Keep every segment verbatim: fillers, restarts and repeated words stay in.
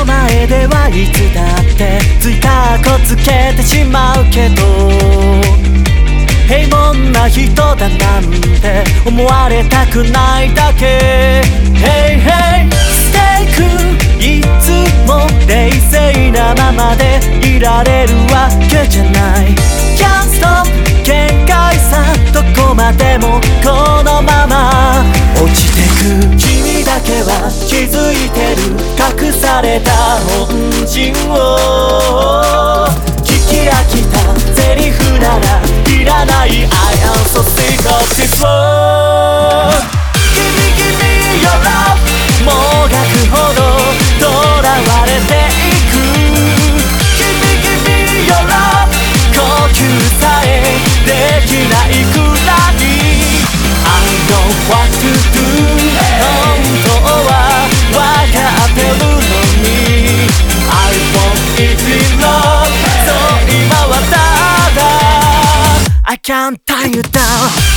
の前ではいつだってついたこつけてしまうけど、平凡な人だなんて思われたくないだけ。Hey hey ステイクいつも冷静なままでいられるわけじゃない。 Can't stop 限界さ、どこまでもこのまま落ちてく。君だけは気づいてる、隠された本心を。聞き飽きたセリフならいらない。 I am so sick of this world. Give me give me your love もがくほど囚われていく。 Give me give me your love 呼吸さえできないくらい。 I know what to do 本当は分かってるのに I want it in love そう今はただ I can't tie you down。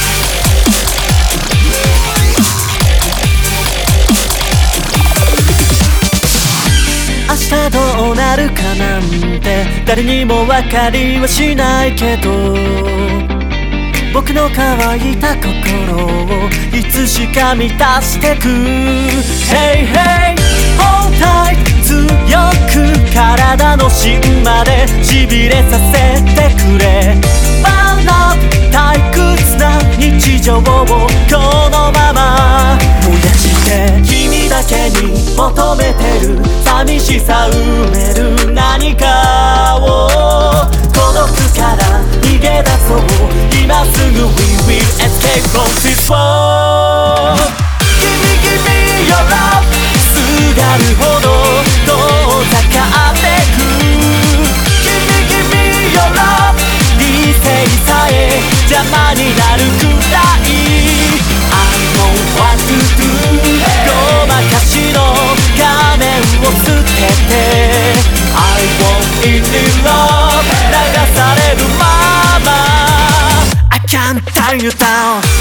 明日どうなるかなんて誰にも分かりはしないけど、僕の乾いた心をいつしか満たしてく。 Hey hey Hold tight 強く体の芯までしびれさせてくれ。 Burn up 退屈な日常をこのまま燃やして、君だけに求めてる寂しさ埋める何かを。孤独から逃げ出そう今すぐ We will escape from this world。 Give me give me your love すがるほど遠ざかってく。 Give me give me your love 理性さえ邪魔になるくらい。 I know what to do ごまかしの仮面を捨てて I want it in love 流されるまま I can't tie you down。